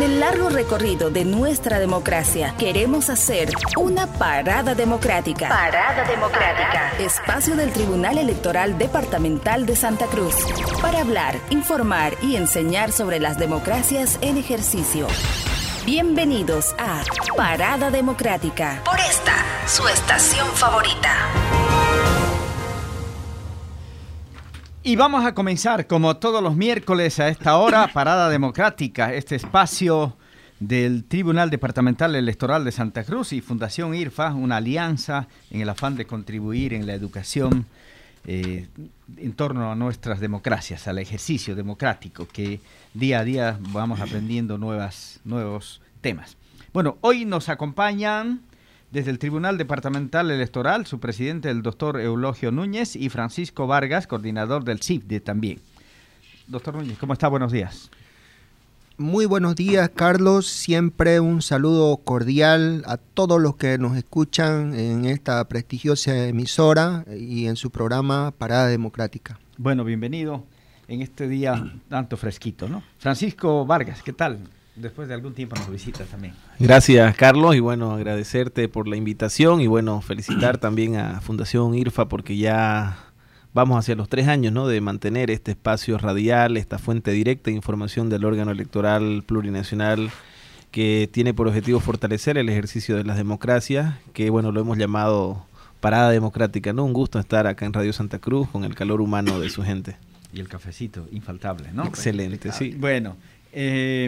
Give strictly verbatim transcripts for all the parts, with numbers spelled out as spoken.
el largo recorrido de nuestra democracia, queremos hacer una parada democrática. Parada democrática. Espacio del Tribunal Electoral Departamental de Santa Cruz. Para hablar, informar y enseñar sobre las democracias en ejercicio. Bienvenidos a Parada Democrática. Por esta, su estación favorita. Y vamos a comenzar, como todos los miércoles a esta hora, Parada Democrática, este espacio del Tribunal Departamental Electoral de Santa Cruz y Fundación IRFA, una alianza en el afán de contribuir en la educación eh, en torno a nuestras democracias, al ejercicio democrático, que día a día vamos aprendiendo nuevas, nuevos temas. Bueno, hoy nos acompañan desde el Tribunal Departamental Electoral, su presidente, el doctor Eulogio Núñez, y Francisco Vargas, coordinador del C I F D también. Doctor Núñez, ¿cómo está? Buenos días. Muy buenos días, Carlos. Siempre un saludo cordial a todos los que nos escuchan en esta prestigiosa emisora y en su programa Parada Democrática. Bueno, bienvenido en este día tanto fresquito, ¿no? Francisco Vargas, ¿qué tal? Después de algún tiempo nos visitas también. Gracias, Carlos, y bueno, agradecerte por la invitación y bueno, felicitar también a Fundación IRFA porque ya vamos hacia los tres años, ¿no?, de mantener este espacio radial, esta fuente directa de información del órgano electoral plurinacional que tiene por objetivo fortalecer el ejercicio de las democracias, que bueno, lo hemos llamado Parada Democrática, ¿no? Un gusto estar acá en Radio Santa Cruz con el calor humano de su gente. Y el cafecito, infaltable, ¿no? Excelente, sí. Bueno, eh...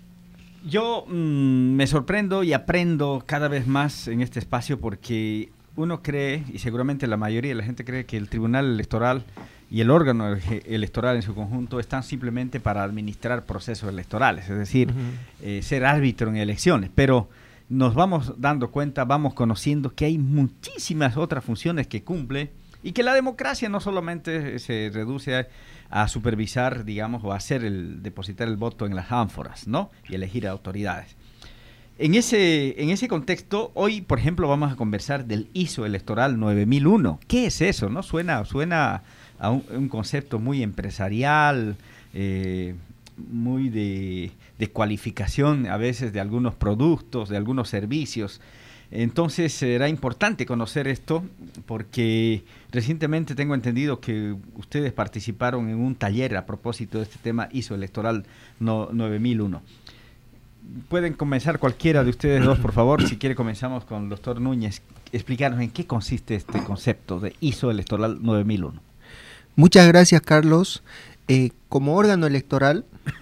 Yo mmm, me sorprendo y aprendo cada vez más en este espacio porque uno cree, y seguramente la mayoría de la gente cree, que el Tribunal Electoral y el órgano electoral en su conjunto están simplemente para administrar procesos electorales, es decir, uh-huh. eh, ser árbitro en elecciones, pero nos vamos dando cuenta, vamos conociendo que hay muchísimas otras funciones que cumple y que la democracia no solamente se reduce a, a supervisar, digamos, o a hacer el, depositar el voto en las ánforas, ¿no? Y elegir autoridades. En ese, en ese contexto, hoy, por ejemplo, vamos a conversar del I S O electoral nueve mil uno. ¿Qué es eso, no? Suena, suena a un, un concepto muy empresarial, eh, muy de, de cualificación a veces de algunos productos, de algunos servicios. Entonces será importante conocer esto porque recientemente tengo entendido que ustedes participaron en un taller a propósito de este tema I S O electoral no, nueve mil uno. Pueden comenzar cualquiera de ustedes dos, por favor. Si quiere comenzamos con el doctor Núñez. Explicarnos en qué consiste este concepto de I S O electoral nueve mil uno. Muchas gracias, Carlos. Eh, como órgano electoral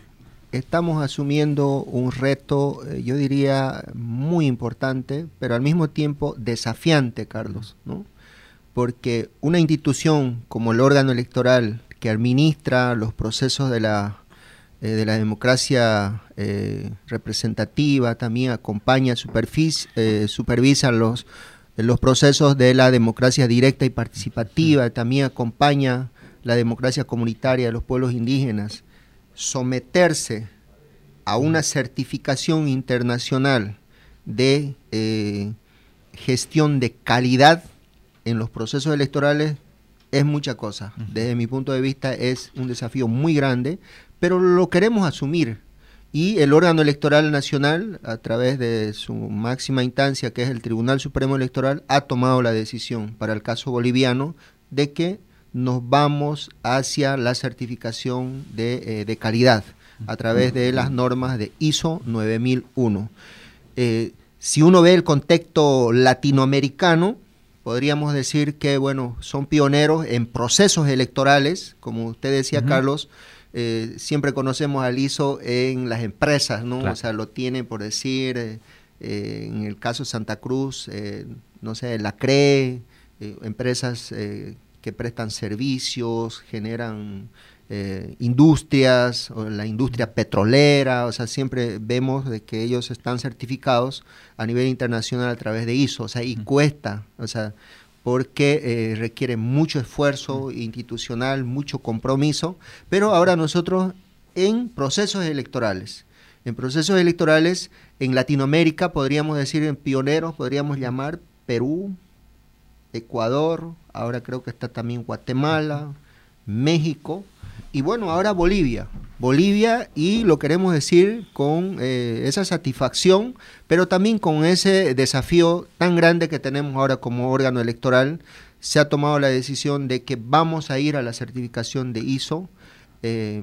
estamos asumiendo un reto, eh, yo diría, muy importante, pero al mismo tiempo desafiante, Carlos, ¿no? Porque una institución como el órgano electoral que administra los procesos de la, eh, de la democracia eh, representativa, también acompaña, eh, supervisa los, los procesos de la democracia directa y participativa, también acompaña la democracia comunitaria de los pueblos indígenas, someterse a una certificación internacional de eh, gestión de calidad en los procesos electorales es mucha cosa. Desde mi punto de vista es un desafío muy grande, pero lo queremos asumir. Y el órgano electoral nacional, a través de su máxima instancia, que es el Tribunal Supremo Electoral, ha tomado la decisión para el caso boliviano de que nos vamos hacia la certificación de, eh, de calidad a través de las normas de I S O nueve mil uno. Eh, si uno ve el contexto latinoamericano, podríamos decir que, bueno, son pioneros en procesos electorales, como usted decía, uh-huh. Carlos, eh, siempre conocemos al I S O en las empresas, ¿no? Claro. O sea, lo tienen, por decir, eh, eh, en el caso de Santa Cruz, eh, no sé, la C R E, eh, empresas eh, que prestan servicios, generan eh, industrias, o la industria petrolera, o sea, siempre vemos de que ellos están certificados a nivel internacional a través de I S O, o sea, y cuesta, o sea, porque eh, requiere mucho esfuerzo institucional, mucho compromiso, pero ahora nosotros en procesos electorales, en procesos electorales en Latinoamérica, podríamos decir en pioneros, podríamos llamar Perú, Ecuador, ahora creo que está también Guatemala, México, y bueno, ahora Bolivia. Bolivia, y lo queremos decir con eh, esa satisfacción, pero también con ese desafío tan grande que tenemos ahora como órgano electoral. Se ha tomado la decisión de que vamos a ir a la certificación de I S O, eh,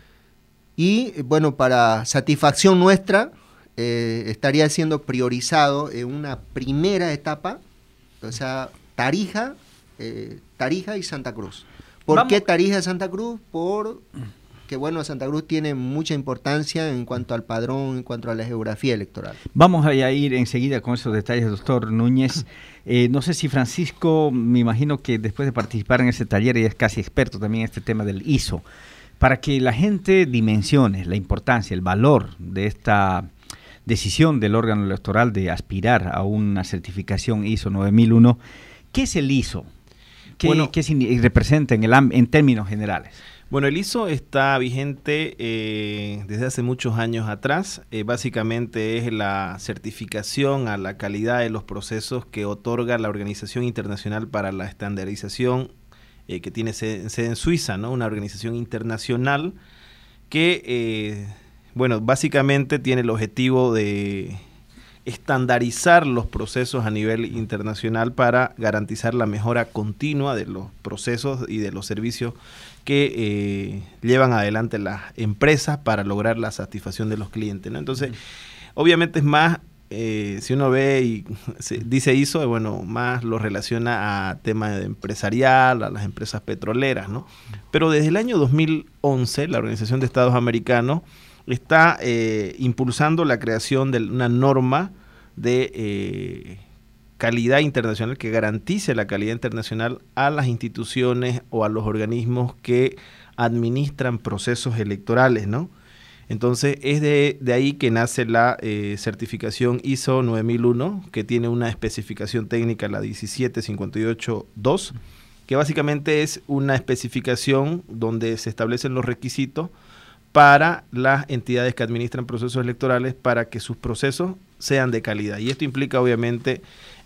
y bueno, para satisfacción nuestra, eh, estaría siendo priorizado en una primera etapa, o sea, Tarija, eh, Tarija y Santa Cruz. ¿Por Vamos. qué Tarija y Santa Cruz? Por que bueno, Santa Cruz tiene mucha importancia en cuanto al padrón, en cuanto a la geografía electoral. Vamos a ir enseguida con esos detalles, doctor Núñez. Eh, no sé si Francisco, me imagino que después de participar en ese taller, y es casi experto también en este tema del I S O, para que la gente dimensione la importancia, el valor de esta decisión del órgano electoral de aspirar a una certificación I S O nueve mil uno. ¿Qué es el I S O? ¿Qué, bueno, ¿qué representa en, el, en términos generales? Bueno, el I S O está vigente eh, desde hace muchos años atrás. Eh, básicamente es la certificación a la calidad de los procesos que otorga la Organización Internacional para la Estandarización, eh, que tiene sede, sede en Suiza, ¿no? Una organización internacional que, eh, bueno, básicamente tiene el objetivo de estandarizar los procesos a nivel internacional para garantizar la mejora continua de los procesos y de los servicios que eh, llevan adelante las empresas para lograr la satisfacción de los clientes, ¿no? Entonces, obviamente es más, eh, si uno ve y se dice I S O, bueno, más lo relaciona a temas empresarial, a las empresas petroleras, ¿no? Pero desde el año dos mil once, la Organización de Estados Americanos está eh, impulsando la creación de una norma de eh, calidad internacional que garantice la calidad internacional a las instituciones o a los organismos que administran procesos electorales, ¿no? Entonces es de, de ahí que nace la eh, certificación I S O nueve mil uno, que tiene una especificación técnica, la diecisiete cincuenta y ocho dos, que básicamente es una especificación donde se establecen los requisitos para las entidades que administran procesos electorales para que sus procesos sean de calidad. Y esto implica obviamente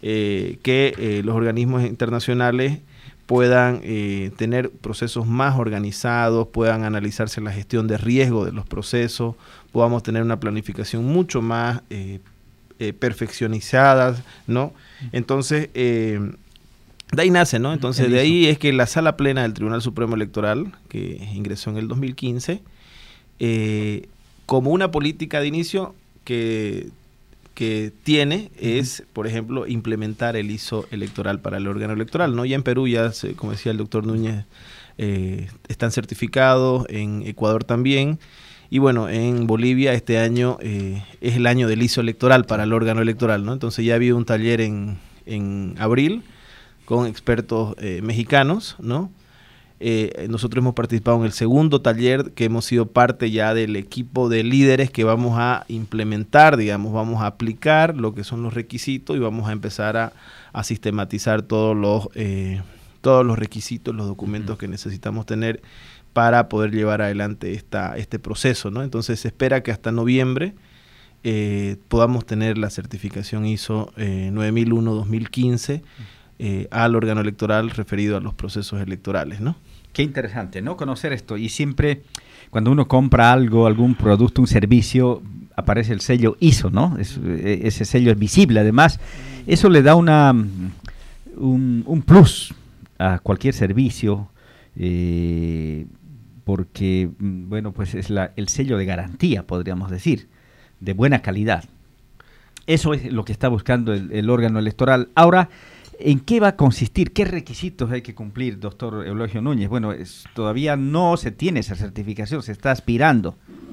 eh, que eh, los organismos internacionales puedan eh, tener procesos más organizados, puedan analizarse la gestión de riesgo de los procesos, podamos tener una planificación mucho más eh, eh, perfeccionizada, ¿no? Entonces, eh, de ahí nace, ¿no? Entonces, de ahí es que la Sala Plena del Tribunal Supremo Electoral, que ingresó en el dos mil quince, Eh, como una política de inicio que, que tiene es, por ejemplo, implementar el I S O electoral para el órgano electoral, ¿no? Ya en Perú, ya se, como decía el doctor Núñez, eh, están certificados, en Ecuador también, y bueno, en Bolivia este año eh, es el año del I S O electoral para el órgano electoral, ¿no? Entonces ya ha habido un taller en, en abril con expertos eh, mexicanos, ¿no? Eh, nosotros hemos participado en el segundo taller, que hemos sido parte ya del equipo de líderes que vamos a implementar, digamos, vamos a aplicar lo que son los requisitos y vamos a empezar a, a sistematizar todos los, eh, todos los requisitos, los documentos uh-huh. que necesitamos tener para poder llevar adelante esta, este proceso, ¿no? Entonces se espera que hasta noviembre eh, podamos tener la certificación I S O eh, nueve mil uno dos mil quince eh, al órgano electoral referido a los procesos electorales, ¿no? Qué interesante, ¿no? Conocer esto. Y siempre cuando uno compra algo, algún producto, un servicio, aparece el sello I S O, ¿no? Es, ese sello es visible. Además, eso le da una un, un plus a cualquier servicio, eh, porque, bueno, pues es la, el sello de garantía, podríamos decir, de buena calidad. Eso es lo que está buscando el, el órgano electoral. Ahora, ¿en qué va a consistir? ¿Qué requisitos hay que cumplir, doctor Eulogio Núñez? Bueno, es, todavía no se tiene esa certificación, se está aspirando.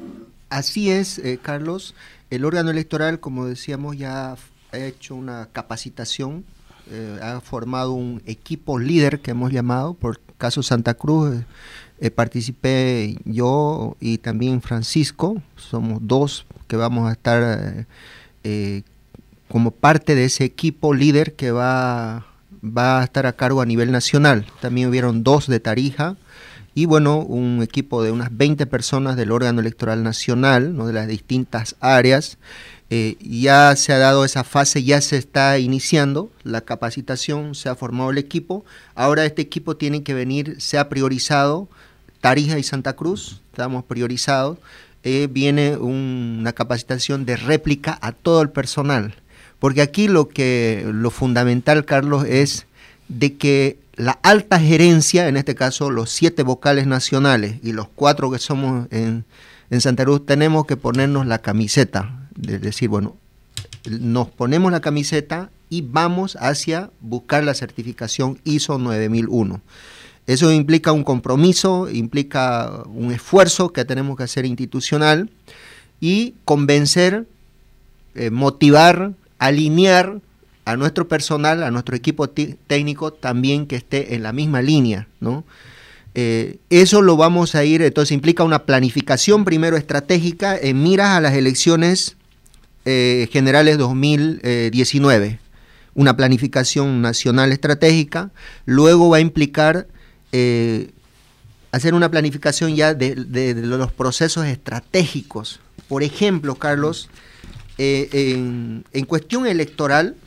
Así es, eh, Carlos. El órgano electoral, como decíamos, ya ha hecho una capacitación, eh, ha formado un equipo líder que hemos llamado, por caso Santa Cruz, eh, eh, participé yo y también Francisco, somos dos que vamos a estar eh, eh, como parte de ese equipo líder que va, va a estar a cargo a nivel nacional. También hubieron dos de Tarija y bueno, un equipo de unas veinte personas del órgano electoral nacional, ¿no? De las distintas áreas. Eh, ya se ha dado esa fase, ya se está iniciando la capacitación, se ha formado el equipo. Ahora este equipo tiene que venir, se ha priorizado Tarija y Santa Cruz, estamos priorizados, eh, viene un, una capacitación de réplica a todo el personal. Porque aquí lo que lo fundamental, Carlos, es de que la alta gerencia, en este caso los siete vocales nacionales y los cuatro que somos en, en Santa Cruz, tenemos que ponernos la camiseta, de decir, bueno, nos ponemos la camiseta y vamos hacia buscar la certificación I S O nueve mil uno. Eso implica un compromiso, implica un esfuerzo que tenemos que hacer institucional y convencer, eh, motivar, alinear a nuestro personal, a nuestro equipo técnico también que esté en la misma línea, ¿no? Eh, eso lo vamos a ir, entonces implica una planificación primero estratégica en miras a las elecciones eh, generales dos mil diecinueve, una planificación nacional estratégica, luego va a implicar eh, hacer una planificación ya de, de, de los procesos estratégicos. Por ejemplo, Carlos, eh, en, en cuestión electoral,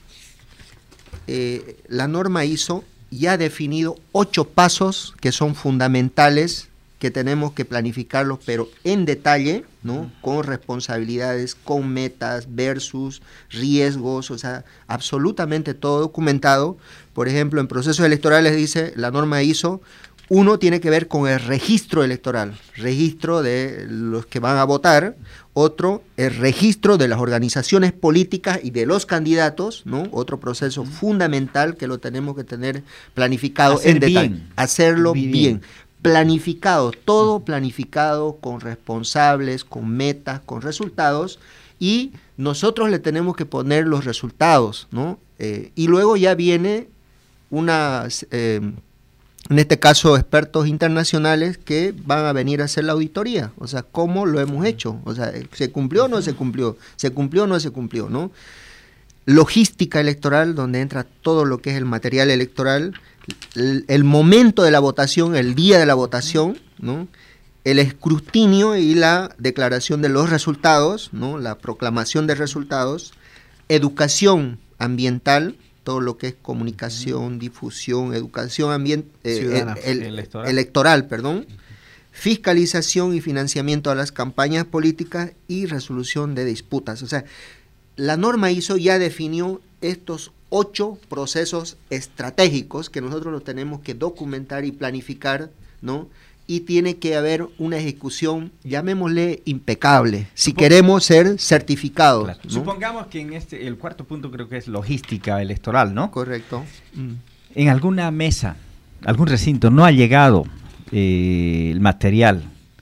Eh, la norma I S O ya ha definido ocho pasos que son fundamentales, que tenemos que planificarlos, pero en detalle, ¿no? Con responsabilidades, con metas, versus riesgos, o sea, absolutamente todo documentado. Por ejemplo, en procesos electorales dice la norma I S O, uno tiene que ver con el registro electoral, registro de los que van a votar, otro, el registro de las organizaciones políticas y de los candidatos, ¿no? Otro proceso fundamental que lo tenemos que tener planificado Hacer en detalle. bien. Hacerlo bien. bien. Planificado, todo planificado, con responsables, con metas, con resultados, y nosotros le tenemos que poner los resultados, ¿no? Eh, y luego ya viene una... Eh, en este caso expertos internacionales que van a venir a hacer la auditoría, o sea, cómo lo hemos hecho, o sea, ¿se cumplió o no se cumplió? ¿Se cumplió o no se cumplió? ¿No? Logística electoral, donde entra todo lo que es el material electoral, el, el momento de la votación, el día de la votación, ¿no? El escrutinio y la declaración de los resultados, ¿no? La proclamación de resultados, educación ambiental, todo lo que es comunicación, uh-huh. difusión, educación ambiental, eh, el, el, electoral. electoral, perdón, fiscalización y financiamiento a las campañas políticas y resolución de disputas. O sea, la norma I S O ya definió estos ocho procesos estratégicos que nosotros los tenemos que documentar y planificar, ¿no? Y tiene que haber una ejecución, llamémosle impecable, si Supong- queremos ser certificados. Claro. ¿no? Supongamos que en este, el cuarto punto creo que es logística electoral, ¿no? Correcto. Mm. En alguna mesa, algún recinto, no ha llegado eh, el material.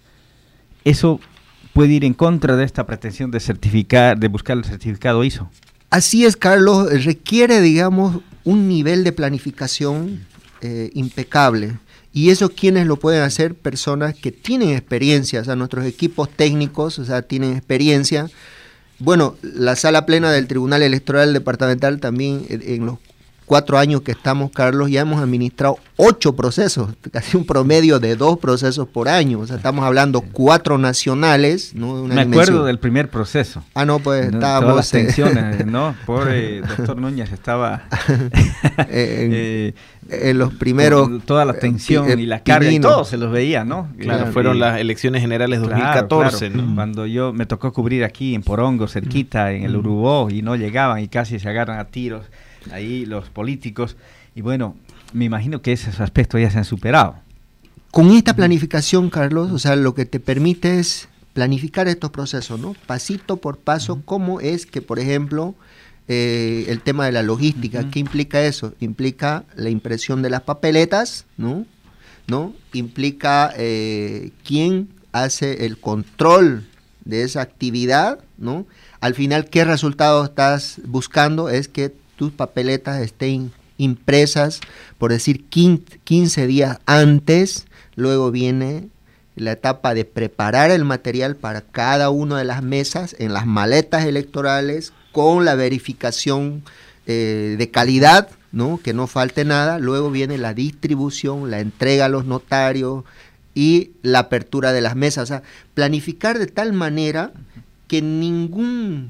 Eso puede ir en contra de esta pretensión de certificar, de buscar el certificado I S O. Así es, Carlos, requiere, digamos, un nivel de planificación eh, impecable. Y eso, ¿quiénes lo pueden hacer? Personas que tienen experiencia, o sea, nuestros equipos técnicos, o sea, tienen experiencia. Bueno, la sala plena del Tribunal Electoral Departamental también, en los cuatro años que estamos, Carlos, ya hemos administrado ocho procesos, casi un promedio de dos procesos por año. O sea, estamos hablando cuatro nacionales, ¿no? Una Me dimensión. acuerdo del primer proceso. Ah, no, pues no, estábamos... Todas las tensiones, ¿no? Pobre doctor Núñez estaba... en, eh, en los primeros... Toda la tensión eh, y la carga, Pinino. y todos se los veía, ¿no? Claro, Claro, fueron y, las elecciones generales dos mil claro, catorce, claro. ¿no? Cuando yo me tocó cubrir aquí en Porongo, cerquita, en el Urubó, y no llegaban y casi se agarran a tiros ahí los políticos. Y bueno, me imagino que esos aspectos ya se han superado. Con esta planificación, Carlos, o sea, lo que te permite es planificar estos procesos, ¿no? Pasito por paso, uh-huh. cómo es que, por ejemplo, eh, el tema de la logística, uh-huh. ¿qué implica eso? Implica la impresión de las papeletas, ¿no? ¿No? Implica eh, quién hace el control de esa actividad, ¿no? Al final, ¿qué resultado estás buscando? Es que tus papeletas estén impresas, por decir, quince días antes. Luego viene la etapa de preparar el material para cada una de las mesas en las maletas electorales con la verificación eh, de calidad, ¿no? Que no falte nada. Luego viene la distribución, la entrega a los notarios y la apertura de las mesas. O sea, planificar de tal manera que ningún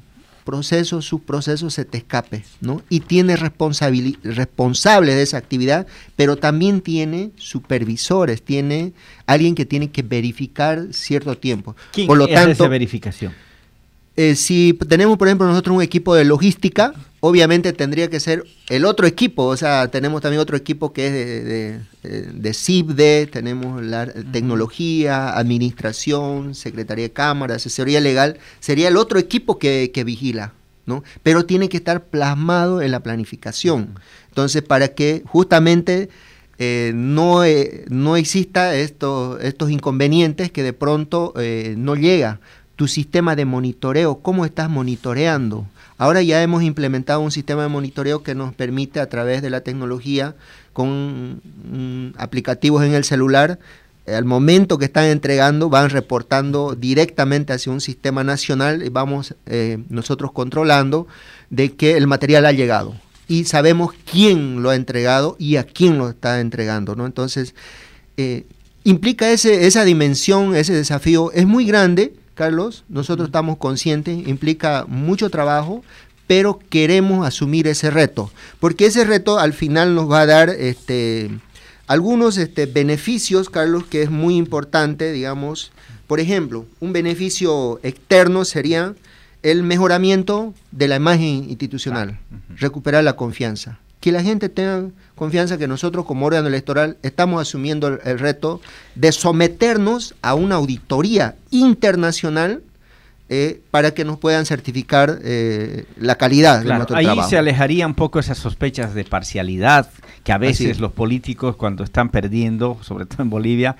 procesos, sus procesos se te escape, ¿no? Y tiene responsabili- responsable de esa actividad, pero también tiene supervisores, tiene alguien que tiene que verificar cierto tiempo. ¿Quién por lo es tanto, esa verificación? Eh, si tenemos, por ejemplo, nosotros un equipo de logística, obviamente tendría que ser el otro equipo, o sea, tenemos también otro equipo que es de, de, de C I B D E, tenemos la uh-huh. tecnología, administración, secretaría de cámara, asesoría legal, sería el otro equipo que, que vigila, ¿no? Pero tiene que estar plasmado en la planificación. Uh-huh. Entonces, para que justamente eh, no, eh, no exista estos, estos inconvenientes que de pronto eh, no llega. Tu sistema de monitoreo, ¿cómo estás monitoreando? Ahora ya hemos implementado un sistema de monitoreo que nos permite a través de la tecnología, con mm, aplicativos en el celular, eh, al momento que están entregando, van reportando directamente hacia un sistema nacional y vamos eh, nosotros controlando de que el material ha llegado. Y sabemos quién lo ha entregado y a quién lo está entregando, ¿no? Entonces, eh, implica ese, esa dimensión, ese desafío, es muy grande, Carlos, nosotros estamos conscientes, implica mucho trabajo, pero queremos asumir ese reto, porque ese reto al final nos va a dar este, algunos este, beneficios, Carlos, que es muy importante, digamos. Por ejemplo, un beneficio externo sería el mejoramiento de la imagen institucional, uh-huh. recuperar la confianza. Que la gente tenga confianza que nosotros como órgano electoral estamos asumiendo el, el reto de someternos a una auditoría internacional eh, para que nos puedan certificar eh, la calidad claro, de nuestro ahí trabajo. Ahí se alejaría un poco esas sospechas de parcialidad que a veces los políticos cuando están perdiendo, sobre todo en Bolivia,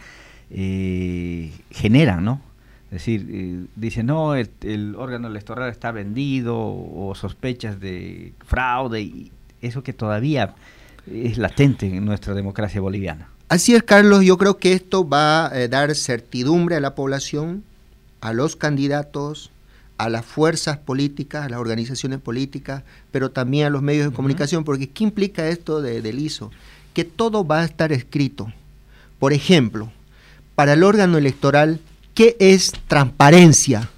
eh, generan, ¿no? Es decir, eh, dicen, no, el, el órgano electoral está vendido o sospechas de fraude y eso que todavía es latente en nuestra democracia boliviana. Así es, Carlos, yo creo que esto va a eh, dar certidumbre a la población, a los candidatos, a las fuerzas políticas, a las organizaciones políticas, pero también a los medios de uh-huh. comunicación, porque ¿qué implica esto de, del I S O? Que todo va a estar escrito. Por ejemplo, para el órgano electoral, ¿qué es transparencia?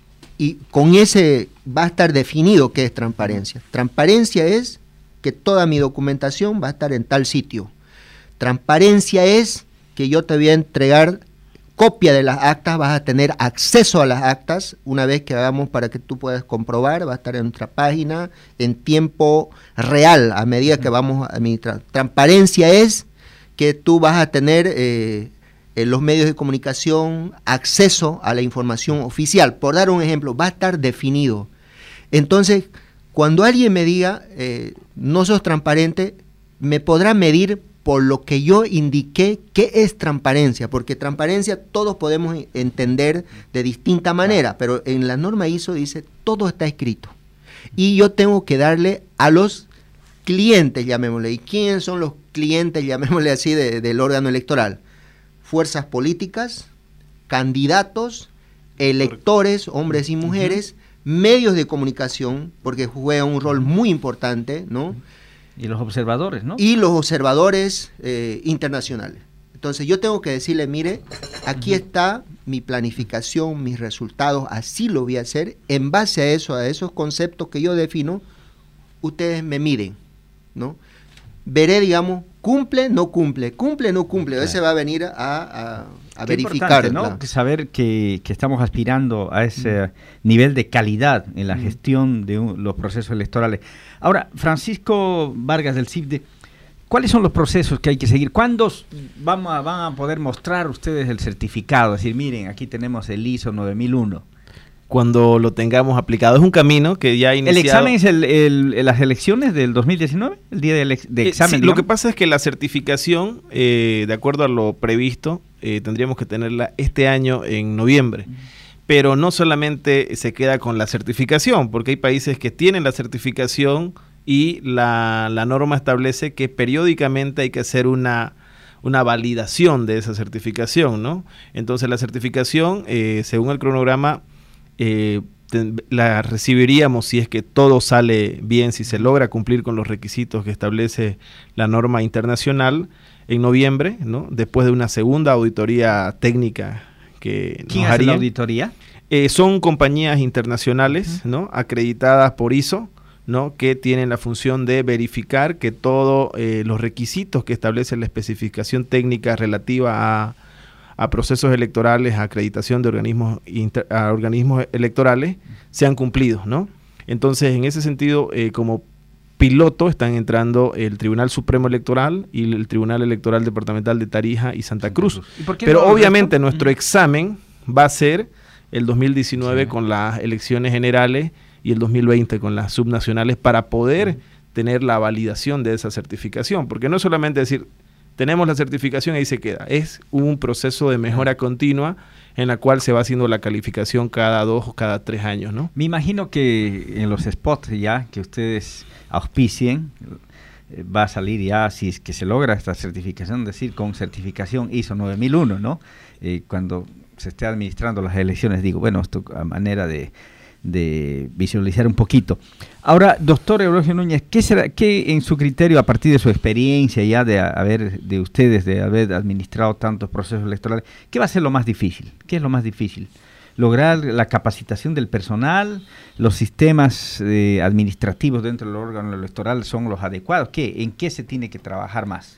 Y con ese va a estar definido qué es transparencia. Transparencia es que toda mi documentación va a estar en tal sitio. Transparencia es que yo te voy a entregar copia de las actas, vas a tener acceso a las actas una vez que hagamos para que tú puedas comprobar, va a estar en nuestra página en tiempo real a medida que vamos a administrar. Transparencia es que tú vas a tener eh, en los medios de comunicación acceso a la información oficial. Por dar un ejemplo, va a estar definido. Entonces, cuando alguien me diga, eh, no sos transparente, me podrá medir por lo que yo indiqué qué es transparencia, porque transparencia todos podemos entender de distinta manera, pero en la norma I S O dice, todo está escrito. Y yo tengo que darle a los clientes, llamémosle. ¿Y quiénes son los clientes, llamémosle así, de, del órgano electoral? Fuerzas políticas, candidatos, electores, hombres y mujeres, uh-huh. medios de comunicación, porque juega un rol muy importante, ¿no? Y los observadores, ¿no? Y los observadores eh, internacionales. Entonces yo tengo que decirle, mire, aquí uh-huh. está mi planificación, mis resultados, así lo voy a hacer, en base a eso, a esos conceptos que yo defino, ustedes me miren, ¿no? Veré, digamos, cumple, no cumple, cumple, no cumple, claro. Ese va a venir a, a, a verificar, ¿no? Claro. Saber que, que estamos aspirando a ese uh-huh. nivel de calidad en la uh-huh. gestión de un, los procesos electorales. Ahora, Francisco Vargas del C I B D E, ¿cuáles son los procesos que hay que seguir? ¿Cuándo van a, van a poder mostrar ustedes el certificado? Es decir, miren, aquí tenemos el I S O nueve mil uno. Cuando lo tengamos aplicado. Es un camino que ya ha iniciado. ¿El examen es el, el, las elecciones del dos mil diecinueve? ¿El día del ex, de examen? Eh, sí, lo que pasa es que la certificación, eh, de acuerdo a lo previsto, eh, tendríamos que tenerla este año en noviembre. Uh-huh. Pero no solamente se queda con la certificación, porque hay países que tienen la certificación y la, la norma establece que periódicamente hay que hacer una, una validación de esa certificación, ¿no? Entonces la certificación, eh, según el cronograma, eh, te, la recibiríamos si es que todo sale bien, si se logra cumplir con los requisitos que establece la norma internacional en noviembre, ¿no? Después de una segunda auditoría técnica que ¿Quién nos hace haría. la auditoría? Eh, son compañías internacionales, uh-huh. ¿no? Acreditadas por I S O, ¿no? Que tienen la función de verificar que todos eh, los requisitos que establece la especificación técnica relativa a, a procesos electorales, a acreditación de organismos, inter, a organismos electorales, sean cumplidos, ¿no? Entonces, en ese sentido, eh, como piloto están entrando el Tribunal Supremo Electoral y el Tribunal Electoral Departamental de Tarija y Santa Cruz. ¿Y por qué Pero no obviamente resto? nuestro uh-huh. examen va a ser el dos mil diecinueve sí. con las elecciones generales y el dos mil veinte con las subnacionales para poder uh-huh. tener la validación de esa certificación. Porque no es solamente decir, tenemos la certificación y ahí se queda. Es un proceso de mejora uh-huh. continua en la cual se va haciendo la calificación cada dos o cada tres años, ¿no? Me imagino que en los spots ya que ustedes auspicien, eh, va a salir ya, si es que se logra esta certificación, es decir, con certificación I S O nueve mil uno, ¿no? Eh, cuando se esté administrando las elecciones, digo, bueno, esto a manera de, de visualizar un poquito. Ahora, doctor Eulogio Núñez, ¿qué será, qué en su criterio, a partir de su experiencia ya de haber, de ustedes, de haber administrado tantos procesos electorales, qué va a ser lo más difícil? ¿Qué es lo más difícil? ¿Lograr la capacitación del personal? ¿Los sistemas eh, administrativos dentro del órgano electoral son los adecuados? ¿Qué? ¿En qué se tiene que trabajar más?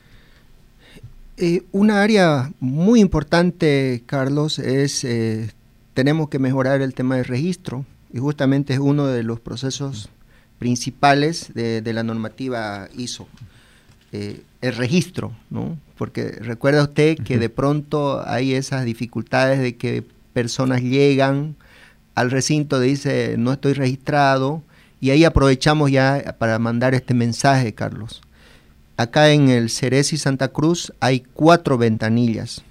Eh, una área muy importante, Carlos, es eh, tenemos que mejorar el tema del registro, y justamente es uno de los procesos principales de, de la normativa I S O, eh, el registro, ¿no? Porque recuerda usted que de pronto hay esas dificultades de que personas llegan al recinto, dice no estoy registrado, y ahí aprovechamos ya para mandar este mensaje, Carlos. Acá en el Ceresi Santa Cruz hay cuatro ventanillas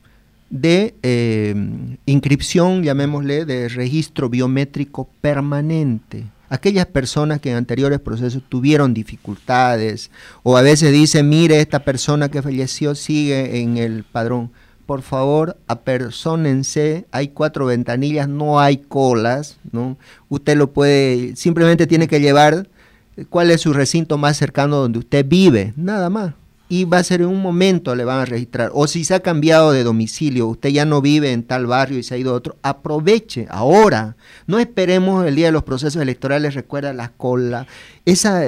de eh, inscripción, llamémosle, de registro biométrico permanente. Aquellas personas que en anteriores procesos tuvieron dificultades, o a veces dicen, mire, esta persona que falleció sigue en el padrón. Por favor, apersónense, hay cuatro ventanillas, no hay colas, ¿no? Usted lo puede, simplemente tiene que llevar cuál es su recinto más cercano donde usted vive, nada más. Y va a ser en un momento, le van a registrar. O si se ha cambiado de domicilio, usted ya no vive en tal barrio y se ha ido a otro, aproveche ahora. No esperemos el día de los procesos electorales, recuerda la cola. Esa...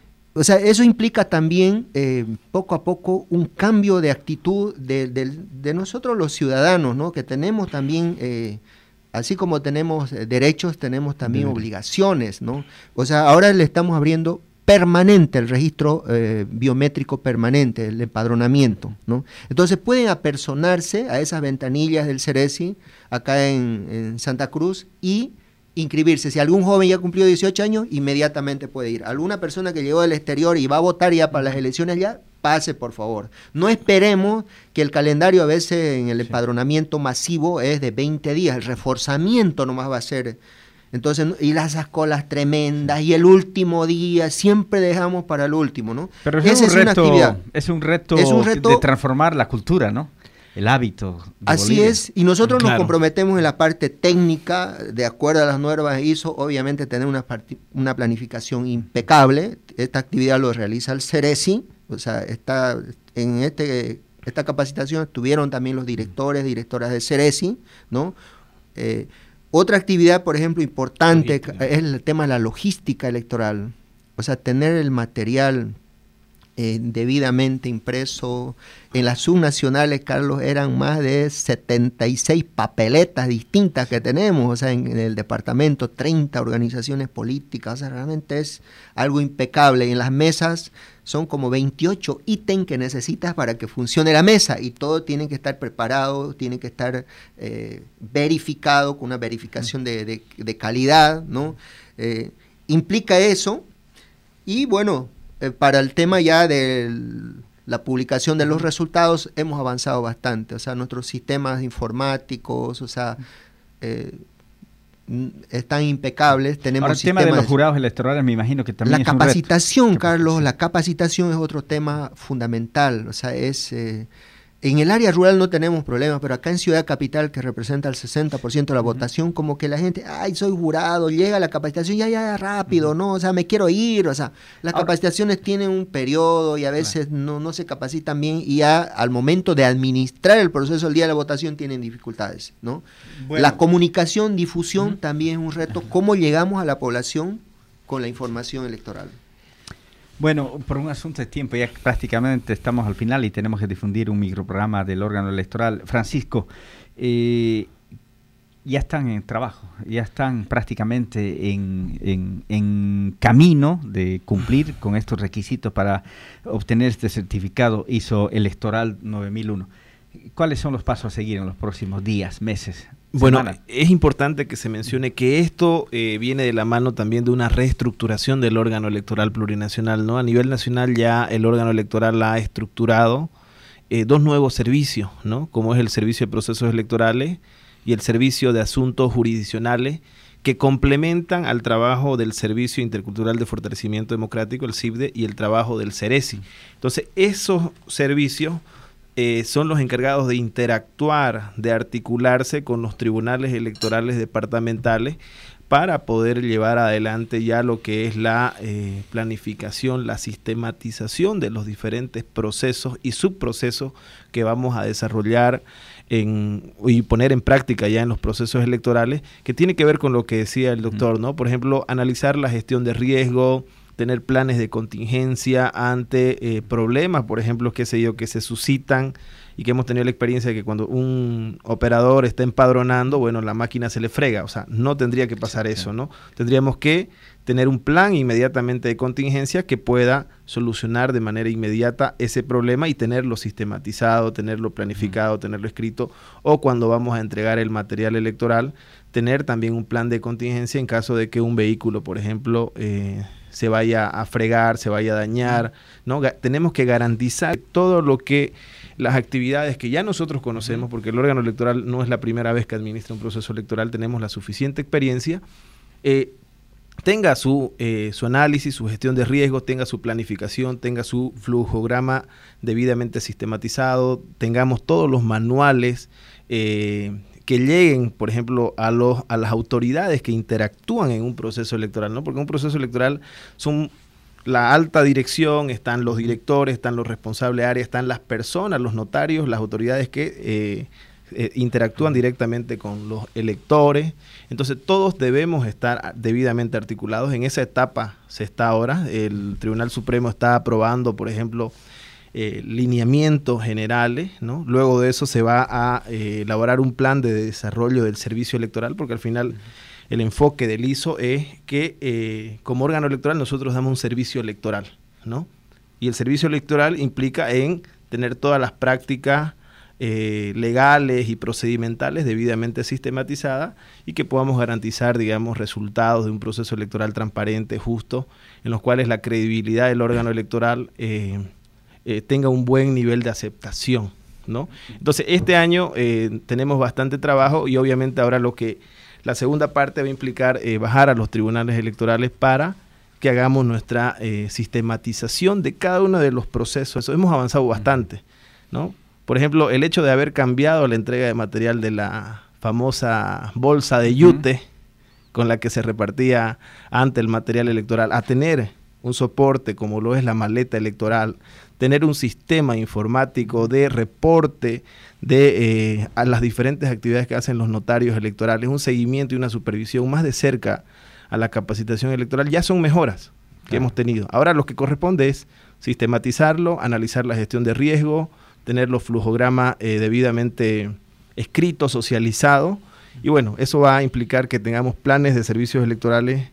O sea, eso implica también eh, poco a poco un cambio de actitud de, de, de nosotros los ciudadanos, ¿no? Que tenemos también, eh, así como tenemos derechos, tenemos también Bien. obligaciones, ¿no? O sea, ahora le estamos abriendo permanente el registro eh, biométrico permanente, el empadronamiento, ¿no? Entonces pueden apersonarse a esas ventanillas del Ceresi acá en, en Santa Cruz y inscribirse. Si algún joven ya cumplió dieciocho años, inmediatamente puede ir. Alguna persona que llegó del exterior y va a votar ya para las elecciones ya, pase por favor. No esperemos que el calendario a veces en el sí. empadronamiento masivo es de veinte días, el reforzamiento nomás va a ser. Entonces, y las colas tremendas y el último día, siempre dejamos para el último, ¿no? Pero es, un, es, reto, una actividad. es un reto, es un reto de transformar la cultura, ¿no? El hábito. Así Bolivia. es, y nosotros claro. nos comprometemos en la parte técnica, de acuerdo a las normas I S O, obviamente tener una, una planificación impecable. Esta actividad lo realiza el Ceresi, o sea, está en este esta capacitación estuvieron también los directores, directoras del Ceresi, ¿no? Eh, otra actividad, por ejemplo, importante logística. es el tema de la logística electoral, o sea, tener el material Eh, debidamente impreso. En las subnacionales, Carlos, eran más de setenta y seis papeletas distintas que tenemos, o sea, en, en el departamento, treinta organizaciones políticas, o sea, realmente es algo impecable. En las mesas son como veintiocho ítems que necesitas para que funcione la mesa, y todo tiene que estar preparado, tiene que estar eh, verificado con una verificación de, de, de calidad, ¿no? Eh, implica eso, y bueno, para el tema ya de la publicación de los resultados hemos avanzado bastante, o sea, nuestros sistemas informáticos, o sea, eh, están impecables. Tenemos Ahora, el tema de los jurados electorales me imagino que también la es un capacitación, reto. Carlos, la capacitación es otro tema fundamental, o sea, es... Eh, En el área rural no tenemos problemas, pero acá en Ciudad Capital, que representa el sesenta por ciento de la uh-huh. votación, como que la gente, ay, soy jurado, llega la capacitación, ya, ya, rápido, uh-huh. ¿no? O sea, me quiero ir, o sea, las Ahora, capacitaciones tienen un periodo y a veces claro. no, no se capacitan bien y ya al momento de administrar el proceso el día de la votación tienen dificultades, ¿no? Bueno. La comunicación, difusión uh-huh. también es un reto. Uh-huh. ¿Cómo llegamos a la población con la información electoral? Bueno, por un asunto de tiempo, ya prácticamente estamos al final y tenemos que difundir un microprograma del órgano electoral. Francisco, eh, ya están en trabajo, ya están prácticamente en, en, en camino de cumplir con estos requisitos para obtener este certificado I S O electoral nueve mil uno. ¿Cuáles son los pasos a seguir en los próximos días, meses? Bueno, semana? Es importante que se mencione que esto eh, viene de la mano también de una reestructuración del órgano electoral plurinacional, ¿no? A nivel nacional ya el órgano electoral ha estructurado eh, dos nuevos servicios, ¿no? Como es el Servicio de Procesos Electorales y el Servicio de Asuntos Jurisdiccionales, que complementan al trabajo del Servicio Intercultural de Fortalecimiento Democrático, el C I F D E, y el trabajo del CERESI. Entonces, esos servicios Eh, son los encargados de interactuar, de articularse con los tribunales electorales departamentales para poder llevar adelante ya lo que es la eh, planificación, la sistematización de los diferentes procesos y subprocesos que vamos a desarrollar en, y poner en práctica ya en los procesos electorales, que tiene que ver con lo que decía el doctor, ¿no? Por ejemplo, analizar la gestión de riesgo, tener planes de contingencia ante eh, problemas, por ejemplo, qué sé yo, que se suscitan y que hemos tenido la experiencia de que cuando un operador está empadronando, bueno, la máquina se le frega, o sea, no tendría que pasar sí, eso, sí. ¿no? Tendríamos que tener un plan inmediatamente de contingencia que pueda solucionar de manera inmediata ese problema y tenerlo sistematizado, tenerlo planificado, tenerlo escrito, o cuando vamos a entregar el material electoral, tener también un plan de contingencia en caso de que un vehículo, por ejemplo, eh, se vaya a fregar, se vaya a dañar, ¿no? Ga- tenemos que garantizar todo lo que las actividades que ya nosotros conocemos, porque el órgano electoral no es la primera vez que administra un proceso electoral, tenemos la suficiente experiencia, eh, tenga su, eh, su análisis, su gestión de riesgos, tenga su planificación, tenga su flujograma debidamente sistematizado, tengamos todos los manuales eh, que lleguen, por ejemplo, a los a las autoridades que interactúan en un proceso electoral, ¿no? Porque un proceso electoral son la alta dirección, están los directores, están los responsables de área, están las personas, los notarios, las autoridades que eh, eh, interactúan directamente con los electores. Entonces, todos debemos estar debidamente articulados. En esa etapa se está ahora. El Tribunal Supremo está aprobando, por ejemplo, Eh, lineamientos generales, ¿no? Luego de eso se va a eh, elaborar un plan de desarrollo del servicio electoral, porque al final el enfoque del I S O es que eh, como órgano electoral nosotros damos un servicio electoral, ¿no? Y el servicio electoral implica en tener todas las prácticas eh, legales y procedimentales debidamente sistematizadas y que podamos garantizar, digamos, resultados de un proceso electoral transparente, justo, en los cuales la credibilidad del órgano electoral eh, Eh, tenga un buen nivel de aceptación, ¿no? Entonces, este año eh, tenemos bastante trabajo y obviamente ahora lo que la segunda parte va a implicar eh, bajar a los tribunales electorales para que hagamos nuestra eh, sistematización de cada uno de los procesos. Eso hemos avanzado bastante, ¿no? Por ejemplo, el hecho de haber cambiado la entrega de material de la famosa bolsa de yute uh-huh. con la que se repartía antes el material electoral, a tener un soporte como lo es la maleta electoral, tener un sistema informático de reporte de eh, a las diferentes actividades que hacen los notarios electorales, un seguimiento y una supervisión más de cerca a la capacitación electoral, ya son mejoras que claro. hemos tenido. Ahora lo que corresponde es sistematizarlo, analizar la gestión de riesgo, tener los flujogramas eh, debidamente escritos, socializados, y bueno, eso va a implicar que tengamos planes de servicios electorales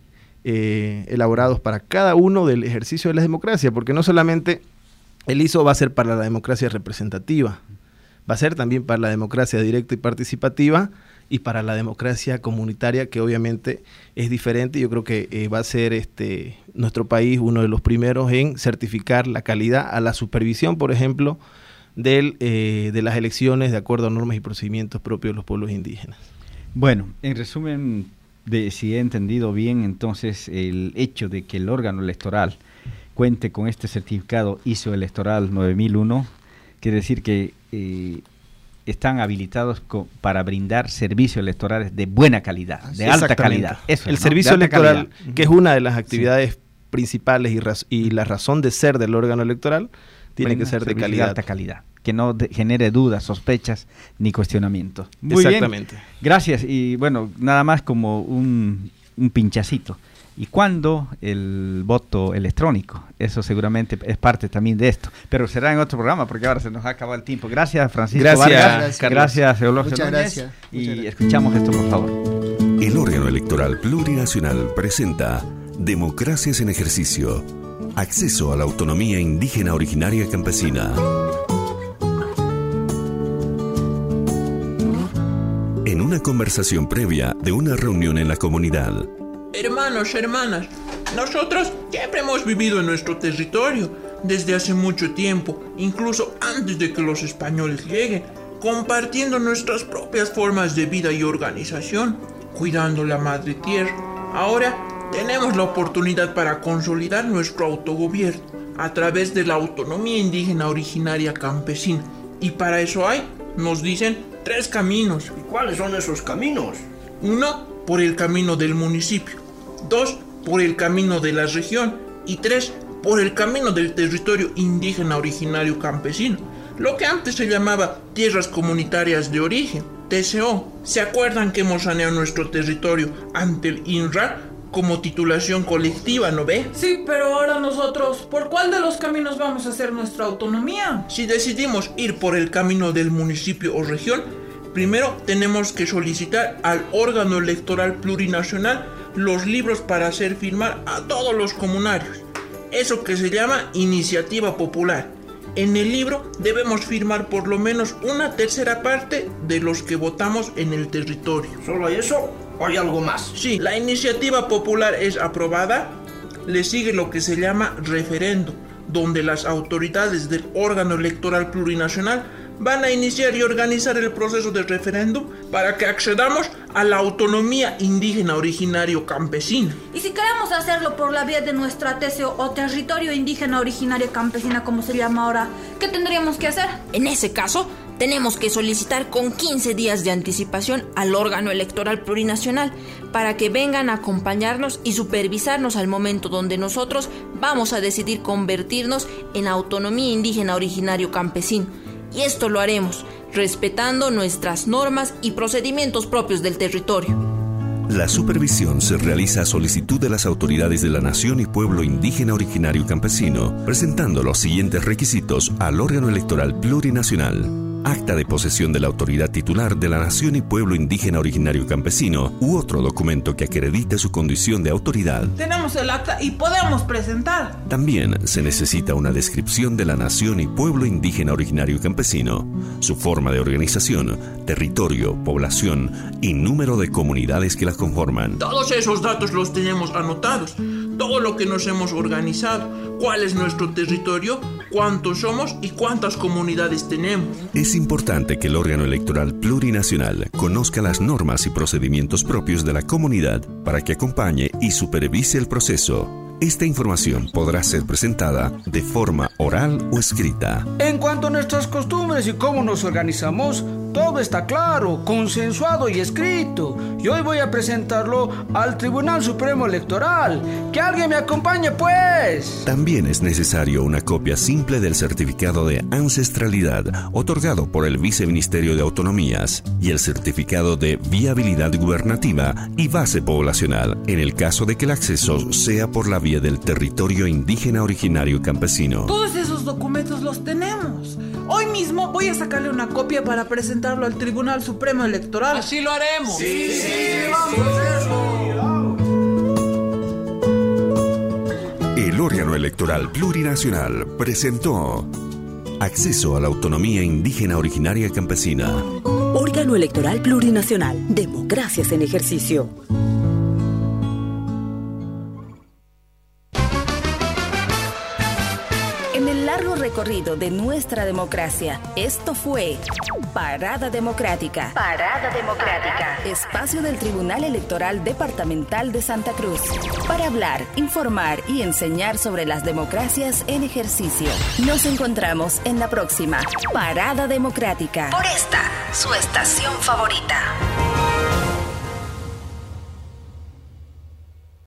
eh, elaborados para cada uno del ejercicio de la democracia, porque no solamente el I S O va a ser para la democracia representativa, va a ser también para la democracia directa y participativa y para la democracia comunitaria, que obviamente es diferente. Yo creo que eh, va a ser este nuestro país uno de los primeros en certificar la calidad a la supervisión, por ejemplo, del, eh, de las elecciones de acuerdo a normas y procedimientos propios de los pueblos indígenas. Bueno, en resumen, de, si he entendido bien, entonces el hecho de que el órgano electoral cuente con este certificado I S O electoral nueve mil uno quiere decir que eh, están habilitados co- para brindar servicios electorales de buena calidad, de alta calidad. Eso, el ¿no? servicio De alta electoral, calidad. que es una de las actividades sí. principales y, raz- y la razón de ser del órgano electoral, tiene Brinda que ser de servicios calidad. de alta calidad, que no de- genere dudas, sospechas ni cuestionamientos. Muy Exactamente. bien. Gracias. Y bueno, nada más como un, un pinchacito. ¿Y cuándo el voto electrónico? Eso seguramente es parte también de esto. Pero será en otro programa porque ahora se nos ha acabado el tiempo. Gracias, Francisco Gracias, Vargas. Carlos. Gracias, Eulogio Muchas Núñez. gracias. Y Muchas gracias. escuchamos esto, por favor. El órgano electoral plurinacional presenta Democracias en Ejercicio. Acceso a la autonomía indígena originaria campesina. En una conversación previa de una reunión en la comunidad. Hermanos, hermanas, nosotros siempre hemos vivido en nuestro territorio desde hace mucho tiempo, incluso antes de que los españoles lleguen, compartiendo nuestras propias formas de vida y organización, cuidando la madre tierra. Ahora tenemos la oportunidad para consolidar nuestro autogobierno a través de la autonomía indígena originaria campesina. Y para eso hay, nos dicen, tres caminos. ¿Y cuáles son esos caminos? Uno, por el camino del municipio. Dos, por el camino de la región. Y tres, por el camino del territorio indígena originario campesino. Lo que antes se llamaba Tierras Comunitarias de Origen, T C O. ¿Se acuerdan que hemos saneado nuestro territorio ante el I N R A como titulación colectiva, no ve? Sí, pero ahora nosotros, ¿por cuál de los caminos vamos a hacer nuestra autonomía? Si decidimos ir por el camino del municipio o región, primero tenemos que solicitar al órgano electoral plurinacional los libros para hacer firmar a todos los comunarios. Eso que se llama iniciativa popular. En el libro debemos firmar por lo menos una tercera parte de los que votamos en el territorio. ¿Solo hay eso o hay algo más? Si la iniciativa popular es aprobada, le sigue lo que se llama referendo, donde las autoridades del órgano electoral plurinacional van a iniciar y organizar el proceso de referéndum para que accedamos a la autonomía indígena originario campesina. Y si queremos hacerlo por la vía de nuestra T C O o territorio indígena originario campesina, como se llama ahora, ¿qué tendríamos que hacer? En ese caso, tenemos que solicitar con quince días de anticipación al órgano electoral plurinacional para que vengan a acompañarnos y supervisarnos al momento donde nosotros vamos a decidir convertirnos en autonomía indígena originario campesino. Y esto lo haremos respetando nuestras normas y procedimientos propios del territorio. La supervisión se realiza a solicitud de las autoridades de la Nación y Pueblo Indígena Originario Campesino, presentando los siguientes requisitos al órgano electoral plurinacional. Acta de posesión de la autoridad titular de la Nación y Pueblo Indígena Originario Campesino u otro documento que acredite su condición de autoridad. Tenemos el acta y podemos presentar. También se necesita una descripción de la Nación y Pueblo Indígena Originario Campesino, su forma de organización, territorio, población y número de comunidades que las conforman. Todos esos datos los tenemos anotados, todo lo que nos hemos organizado, cuál es nuestro territorio, cuántos somos y cuántas comunidades tenemos. Es importante que el órgano electoral plurinacional conozca las normas y procedimientos propios de la comunidad para que acompañe y supervise el proceso. Esta información podrá ser presentada de forma oral o escrita. En cuanto a nuestras costumbres y cómo nos organizamos, todo está claro, consensuado y escrito. Y hoy voy a presentarlo al Tribunal Supremo Electoral. ¡Que alguien me acompañe, pues! También es necesario una copia simple del certificado de ancestralidad otorgado por el Viceministerio de Autonomías y el certificado de viabilidad gubernativa y base poblacional, en el caso de que el acceso sea por la vía del territorio indígena originario campesino. Todos esos documentos los tenemos. Hoy mismo voy a sacarle una copia para presentarlo al Tribunal Supremo Electoral. Así lo haremos. Sí, sí, sí, vamos a hacerlo. El órgano electoral plurinacional presentó Acceso a la autonomía indígena originaria campesina. Órgano Electoral Plurinacional. Democracias en ejercicio. recorrido de nuestra democracia. Esto fue Parada Democrática. Parada Democrática. Espacio del Tribunal Electoral Departamental de Santa Cruz. Para hablar, informar y enseñar sobre las democracias en ejercicio. Nos encontramos en la próxima Parada Democrática. Por esta, su estación favorita.